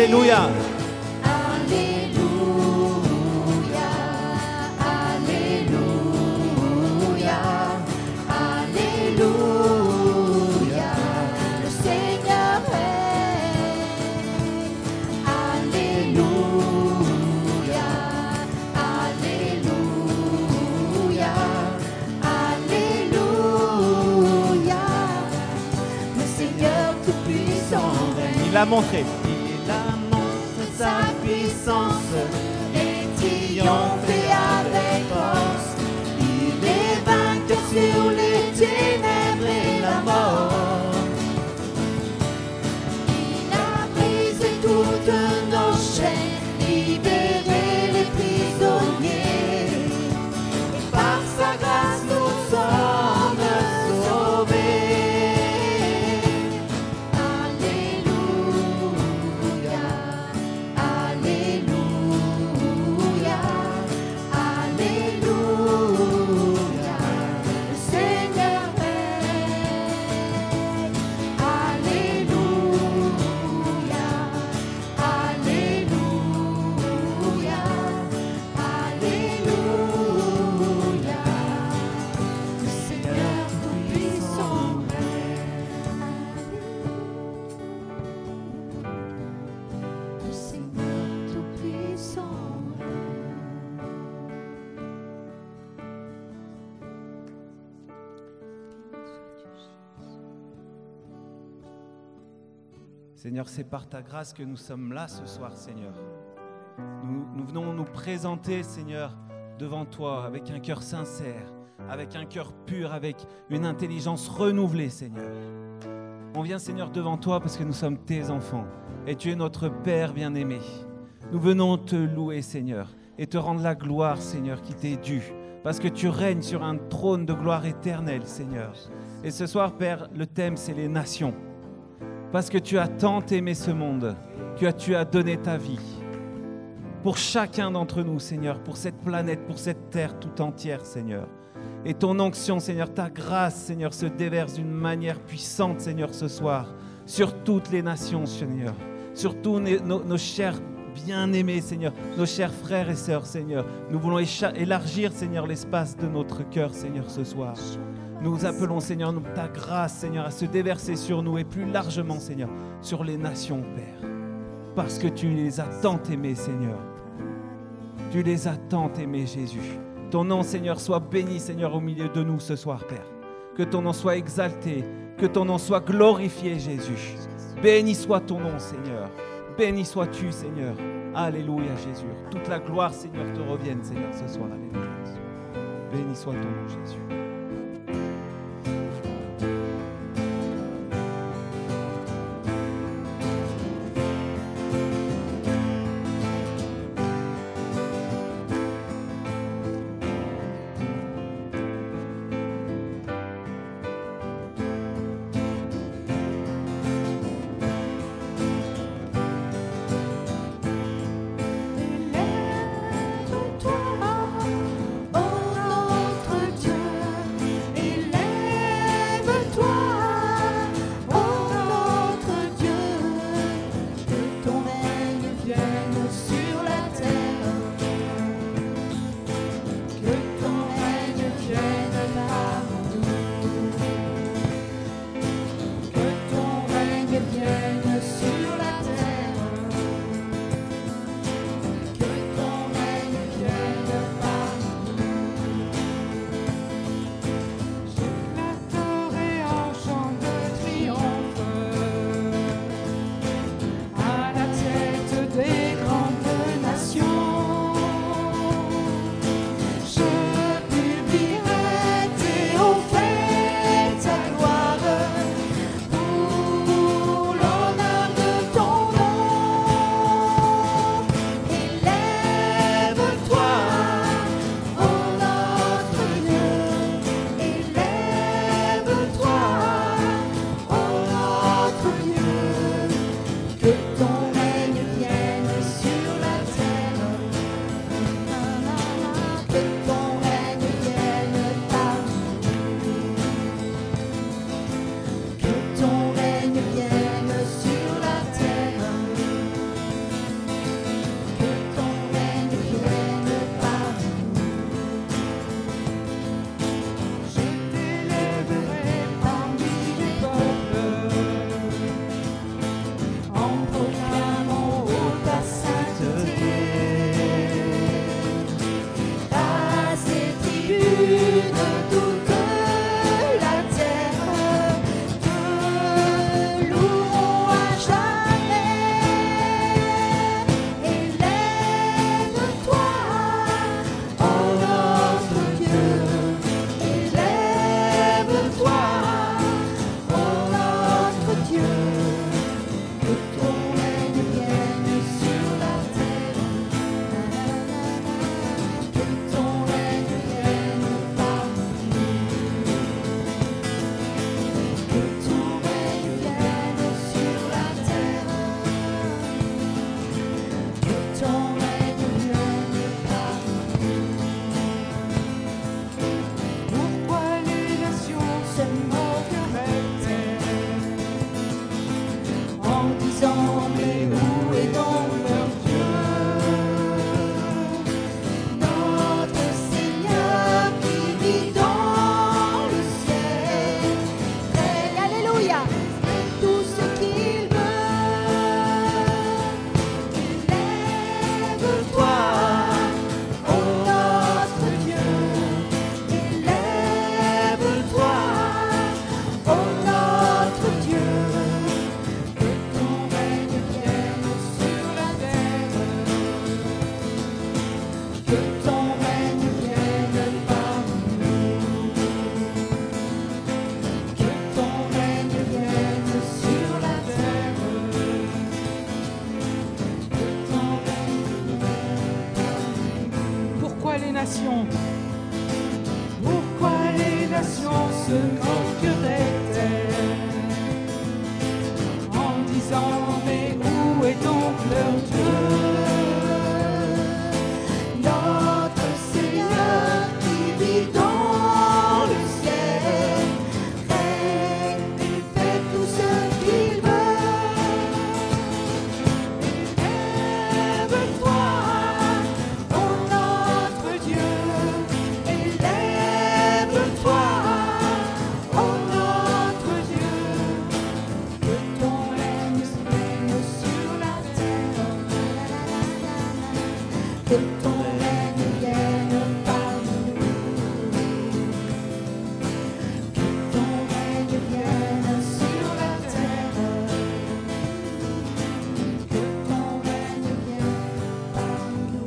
Alléluia. Il a montré. Il a montré sa puissance et triomphé avec force. Il est vainqueur sur les ténèbres et la mort. Il a brisé toutes nos chaînes, libéré les prisonniers. Et par sa grâce nous sommes sauvés. Seigneur, c'est par ta grâce que nous sommes là ce soir, Seigneur. Nous venons nous présenter, Seigneur, devant toi avec un cœur sincère, avec un cœur pur, avec une intelligence renouvelée, Seigneur. On vient, Seigneur, devant toi parce que nous sommes tes enfants et tu es notre Père bien-aimé. Nous venons te louer, Seigneur, et te rendre la gloire, Seigneur, qui t'est due, parce que tu règnes sur un trône de gloire éternelle, Seigneur. Et ce soir, Père, le thème, c'est les nations. Parce que tu as tant aimé ce monde, que tu as donné ta vie pour chacun d'entre nous, Seigneur, pour cette planète, pour cette terre tout entière, Seigneur. Et ton onction, Seigneur, ta grâce, Seigneur, se déverse d'une manière puissante, Seigneur, ce soir, sur toutes les nations, Seigneur, sur tous nos chers bien-aimés, Seigneur, nos chers frères et sœurs, Seigneur. Nous voulons élargir, Seigneur, l'espace de notre cœur, Seigneur, ce soir. Nous appelons, Seigneur, ta grâce, Seigneur, à se déverser sur nous et plus largement, Seigneur, sur les nations, Père. Parce que tu les as tant aimés, Seigneur. Tu les as tant aimés, Jésus. Ton nom, Seigneur, soit béni, Seigneur, au milieu de nous ce soir, Père. Que ton nom soit exalté, que ton nom soit glorifié, Jésus. Béni soit ton nom, Seigneur. Béni sois-tu, Seigneur. Alléluia, Jésus. Toute la gloire, Seigneur, te revienne, Seigneur, ce soir. Alléluia. Béni soit ton nom, Jésus. Lève-toi, ô notre Dieu. se moqueraient en disant mais où est donc leur Dieu? Notre Seigneur qui vit dans le ciel règne et fait tout ce qu'il veut. Élève-toi, ô notre Dieu, élève-toi, ô notre Dieu, que ton règne règne sur la terre, que ton règne vienne parmi nous, que ton règne vienne sur la terre, que ton règne vienne parmi nous.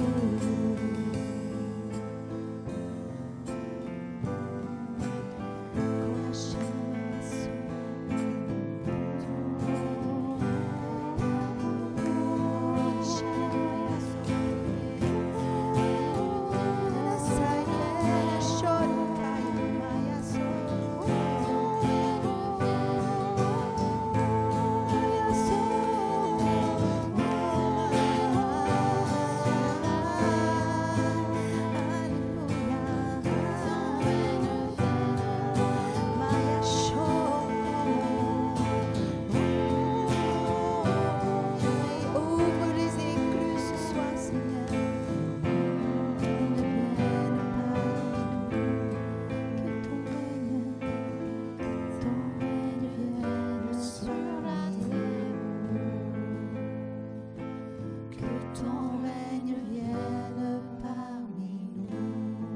Ouvre les écluses ce soir, Seigneur. Que ton règne vienne parmi nous.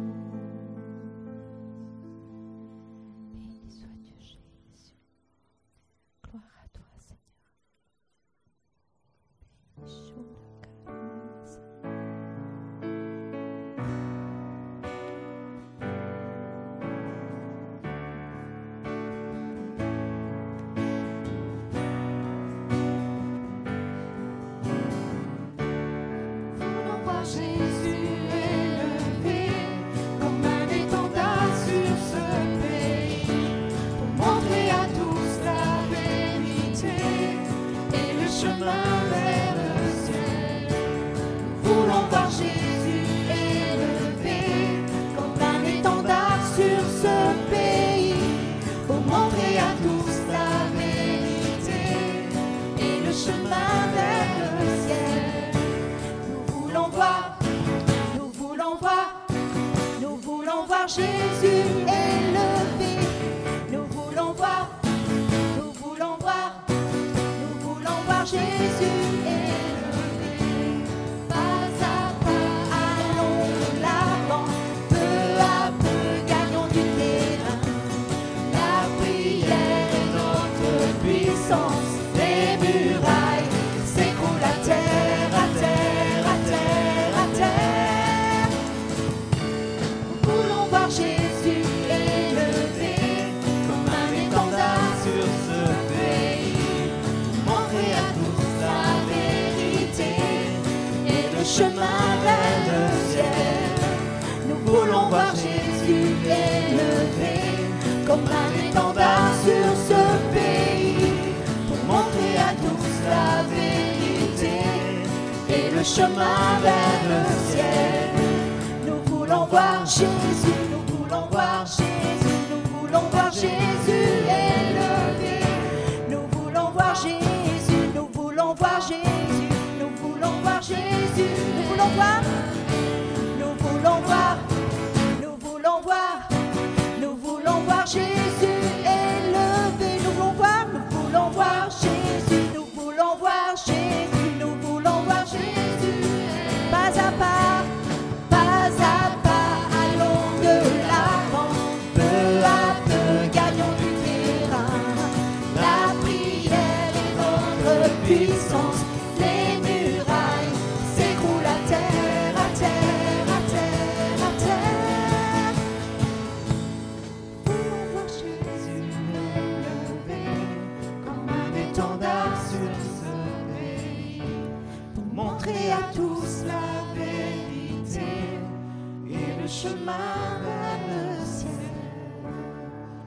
Béni soit Dieu Jésus. Gloire à toi, Seigneur. Voulons voir Jésus élevé comme un étendard sur ce pays, pour montrer à tous la vérité et le chemin vers le ciel. Voulons voir Jésus élevé comme un étendard sur ce pays, pour montrer à tous la vérité et le chemin vers le ciel. Nous voulons voir Jésus élevé. Nous voulons voir Jésus élevé. Pas à pas, allons de l'avant, peu à peu, gagnons du terrain. La prière est notre puissance, les murailles s'écroulent à terre, à terre, à terre, à terre. Nous voulons voir Jésus élevé comme un étendard sur ce pays, montrer à tous la vérité et le chemin vers le ciel. Nous voulons voir Jésus élevé comme un étendard sur ce pays, pour montrer à tous la vérité et le chemin vers le ciel. Nous voulons voir Jésus, nous voulons voir Jésus, nous voulons voir Jésus élevé. Nous voulons voir Jésus, nous voulons voir Jésus, nous voulons voir Jésus, nous voulons voir, nous voulons voir, nous voulons voir, nous voulons voir Jésus élevé. Nous voulons voir Jésus, nous voulons voir Jésus, nous voulons voir Jésus. Pas à pas, allons de l'avant, peu à peu, gagnons du terrain. La prière est notre puissance, les murailles s'écroulent à terre, à terre, à terre, à terre. Voulons voir Jésus élevé comme un étendard sur ce pays, pour montrer à tous la vérité et le chemin vers le ciel.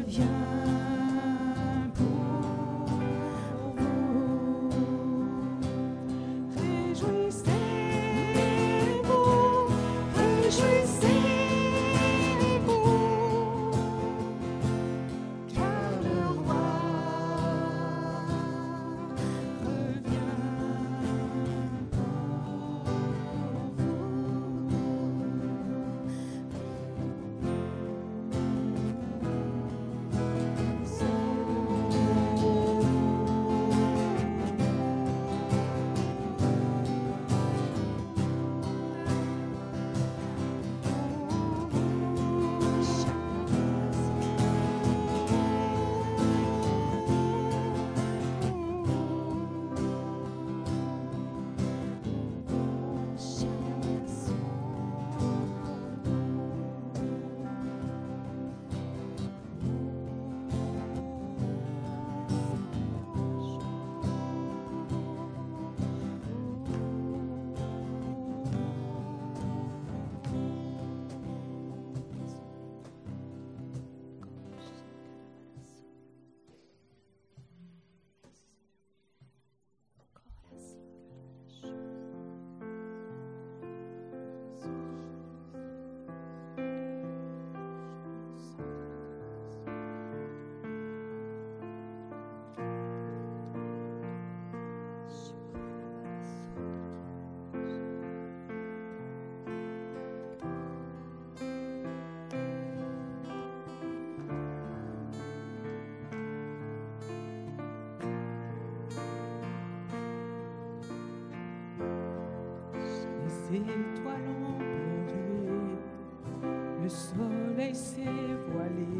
Les étoiles ont pleuré, le soleil s'est voilé,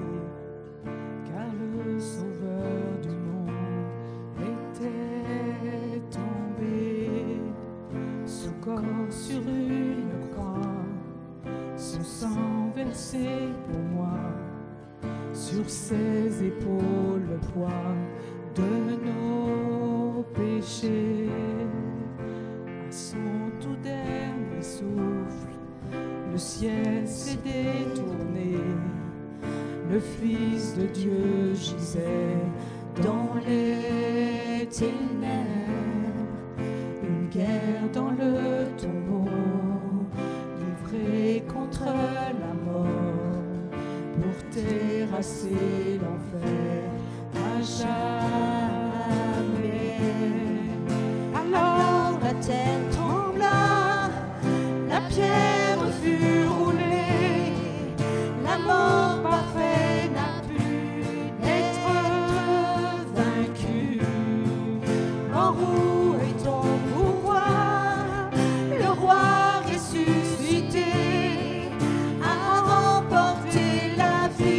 car le sauveur du monde était tombé. Son corps sur une croix, son sang versé pour moi, sur ses épaules le poids de nos péchés. À son tout dernier souffle, le ciel s'est détourné, le Fils de Dieu gisait dans les ténèbres. Une guerre dans le tombeau, livrée contre la mort, pour terrasser l'enfer à jamais. Alors la terre trembla, la pierre fut roulée, la mort parfaite n'a pu être vaincue. En où est ton pouvoir, le roi ressuscité a remporté la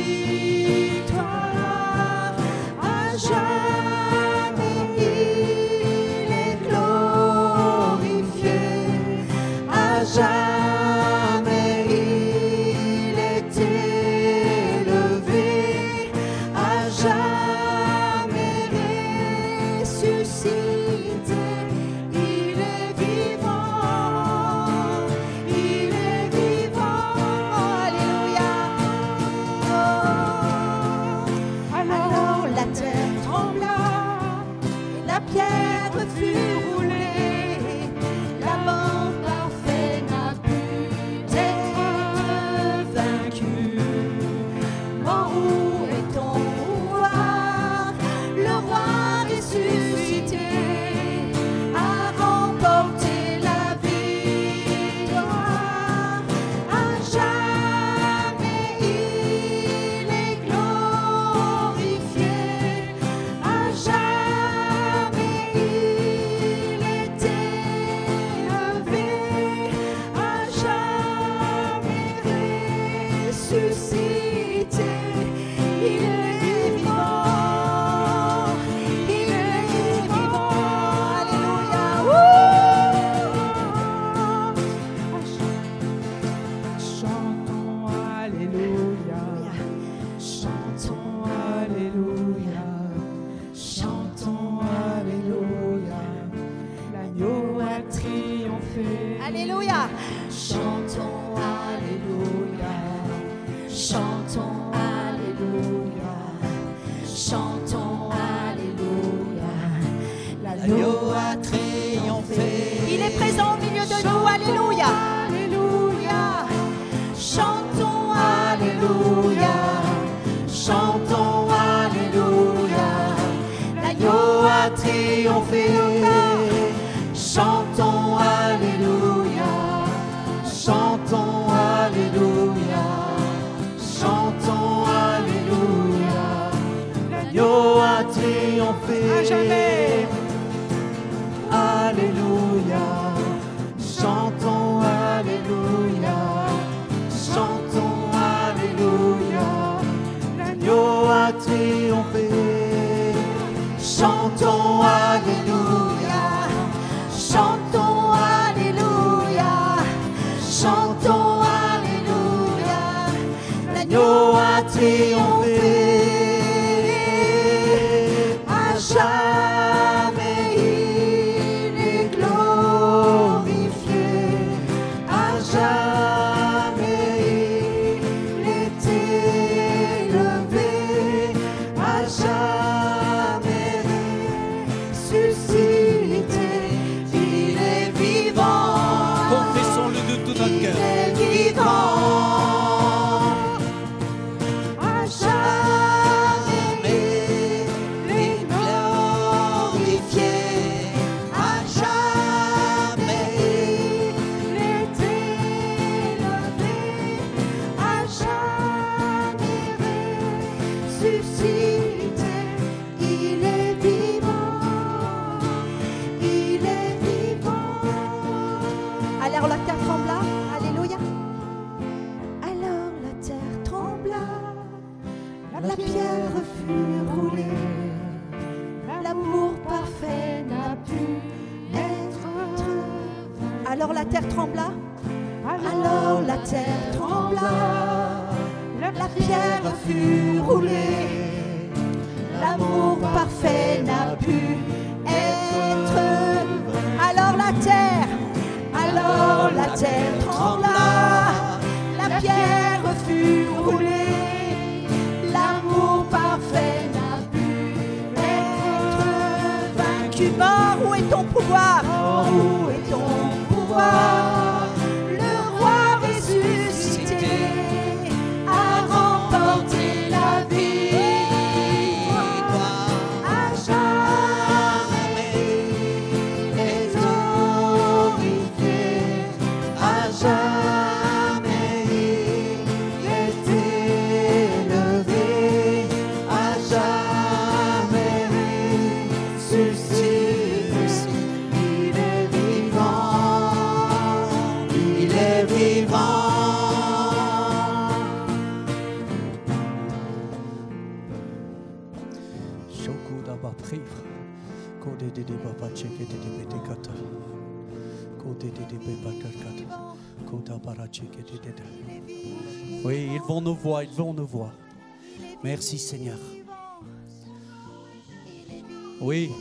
victoire. À jamais il est glorifié, à jamais il est élevé, à jamais ressuscité. Il est vivant, il est vivant. Alléluia. Alors la terre trembla, la pierre fut roulée, la mort parfaite n'a pu être vaincue. En où est ton pouvoir, chantons Alléluia. L'agneau a triomphé. Il est présent au milieu de nous, Alléluia. Alléluia. Chantons Alléluia. Chantons Alléluia. L'agneau a triomphé. Chantons Alléluia. Chantons Alléluia. Chantons Alléluia. L'agneau a triomphé. À jamais. Alléluia. Chantons Alléluia. Chantons Alléluia. L'agneau a triomphé. Chantons Alléluia. Chantons Alléluia. Chantons Alléluia. L'agneau a triomphé. À jamais il est glorifié. À jamais il est élevé. À jamais ressuscité. Il est vivant. Confessons-le de tout notre Il cœur. est vivant. À jamais il est glorifié. À jamais il est élevé. À jamais ressuscité. Il est vivant. Il est vivant. Alors la terre trembla, Alléluia. Alors la terre trembla, la pierre fut roulée. L'amour parfait n'a pu être. Alors la terre trembla, alors la terre trembla. La pierre fut roulée. L'amour parfait n'a pu être. Alors la terre trembla, la pierre fut roulée, l'amour parfait n'a pu être vaincu. Mort, où est ton pouvoir? Où est ton pouvoir? Le roi ressuscité a remporté la victoire. À jamais est glorifié. À jamais il est élevé. À jamais ressuscité. Il est vivant. Il est vivant. Shokuda ba priv. Kode de baba cheke de bete kata. Kode de beba kata. Koda bara cheke de. Oui, ils vont nous voir, ils vont nous voir. Merci Seigneur. Oui.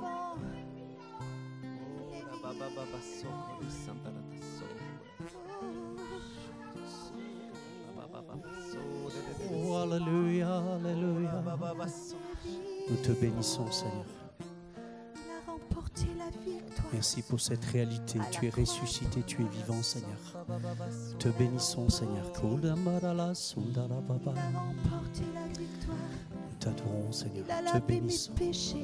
Oh, alléluia, alléluia. Nous te bénissons, Seigneur. Il a remporté la victoire. Merci pour cette réalité. Tu es ressuscité, tu es vivant, Seigneur. Nous te bénissons, Seigneur. Il a remporté la victoire. Nous t'adorons, Seigneur. Il a Nous te lavé mes bénissons. péchés.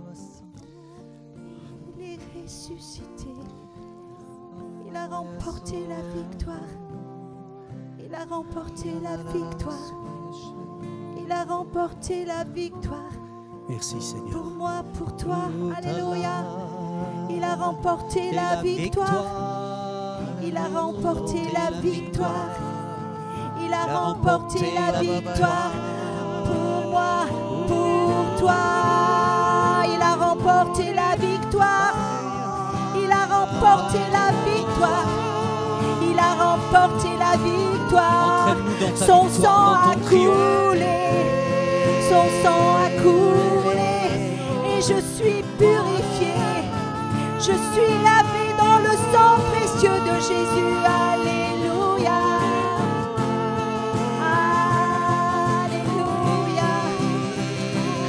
Il est ressuscité. Il a remporté la victoire. Il a remporté la victoire. Il a remporté la victoire. Merci, Seigneur. Pour moi, pour toi. Alléluia. Il a remporté la victoire. Il a remporté la victoire. Il a remporté la victoire. Pour moi, pour toi. Il a remporté la victoire. Il a remporté la victoire. Il a remporté la victoire. Entraîne-nous dans ta Son victoire, sang dans a ton triomphe. coulé. Son sang a coulé. Et je suis purifié. Je suis lavé dans le sang précieux de Jésus. Alléluia. Alléluia.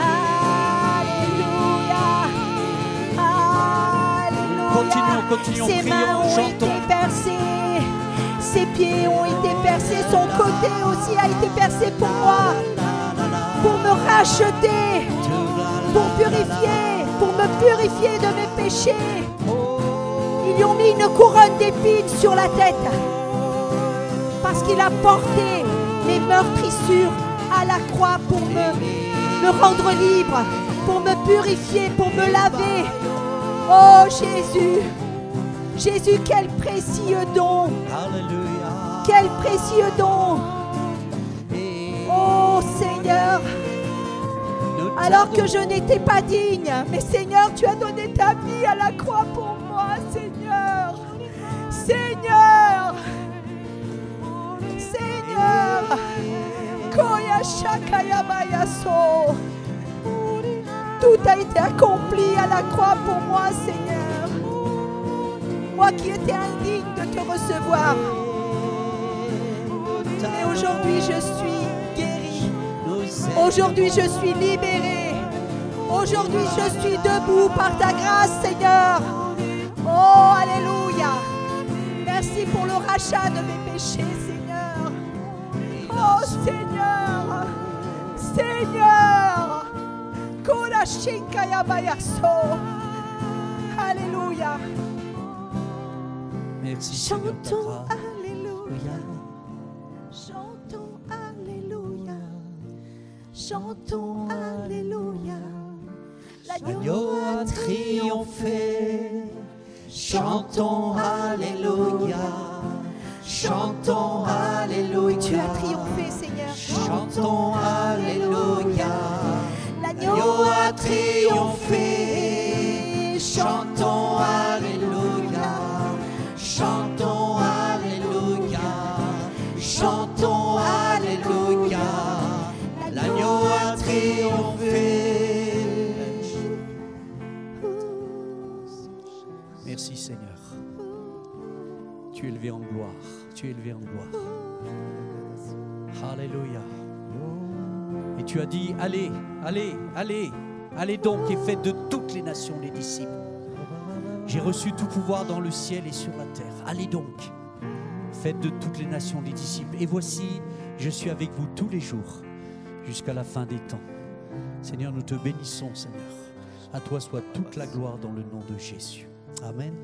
continuons, Ses mains prions, ont chantons. été percées, ses pieds ont été percés, son côté aussi a été percé pour moi, pour me racheter, pour me purifier de mes péchés. Ils lui ont mis une couronne d'épines sur la tête parce qu'il a porté mes meurtrissures à la croix pour me rendre libre, pour me purifier, pour me laver. Oh Jésus, Jésus, quel précieux don, Alléluia. quel précieux don. Oh Seigneur, alors que je n'étais pas digne, mais Seigneur, tu as donné ta vie à la croix pour moi, Seigneur. Seigneur, Seigneur, Koya Shakaya Bayaso. Tout a été accompli à la croix pour moi, Seigneur. Moi qui étais indigne de te recevoir. Mais aujourd'hui, je suis guéri. Aujourd'hui, je suis libéré. Aujourd'hui, je suis debout par ta grâce, Seigneur. Oh, alléluia. Merci pour le rachat de mes péchés, Seigneur. Oh, Seigneur. Seigneur. Korashinkaya Bayaso. Alléluia. Merci Seigneur de ta Chantons grâce. Alléluia. Chantons Alléluia. Chantons Alléluia. L'agneau a triomphé. Chantons Alléluia. Chantons Alléluia. Tu as triomphé, Seigneur. Chantons Alléluia. L'agneau a triomphé. Chantons Alléluia. Chantons Alléluia. Chantons Alléluia. L'agneau a triomphé. Merci Seigneur. Tu es élevé en gloire. Tu es élevé en gloire. Alléluia. Et tu as dit, allez, allez, allez, allez donc et faites de toutes les nations les disciples. J'ai reçu tout pouvoir dans le ciel et sur la terre. Allez donc, faites de toutes les nations les disciples. Et voici, je suis avec vous tous les jours jusqu'à la fin des temps. Seigneur, nous te bénissons, Seigneur. À toi soit toute la gloire dans le nom de Jésus. Amen.